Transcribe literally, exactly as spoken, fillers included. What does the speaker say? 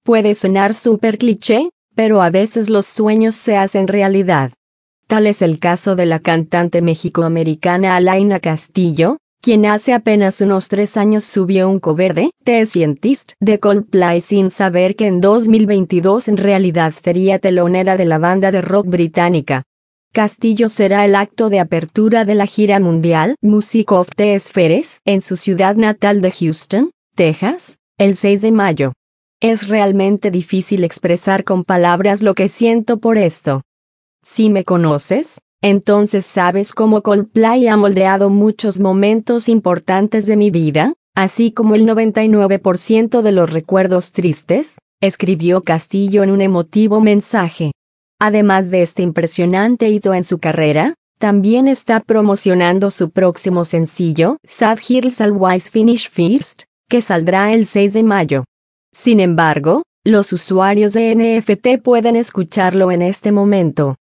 Puede sonar súper cliché, pero a veces los sueños se hacen realidad. Tal es el caso de la cantante mexicoamericana Alaina Castillo, quien hace apenas unos tres años subió un cover de The Scientist de Coldplay sin saber que en dos mil veintidós en realidad sería telonera de la banda de rock británica. Castillo será el acto de apertura de la gira mundial Music of the Spheres en su ciudad natal de Houston, Texas, el seis de mayo. Es realmente difícil expresar con palabras lo que siento por esto. Si me conoces, entonces sabes cómo Coldplay ha moldeado muchos momentos importantes de mi vida, así como el noventa y nueve por ciento de los recuerdos tristes, escribió Castillo en un emotivo mensaje. Además de este impresionante hito en su carrera, también está promocionando su próximo sencillo, Sad Girls Always Finish First, que saldrá el seis de mayo. Sin embargo, los usuarios de N F T pueden escucharlo en este momento.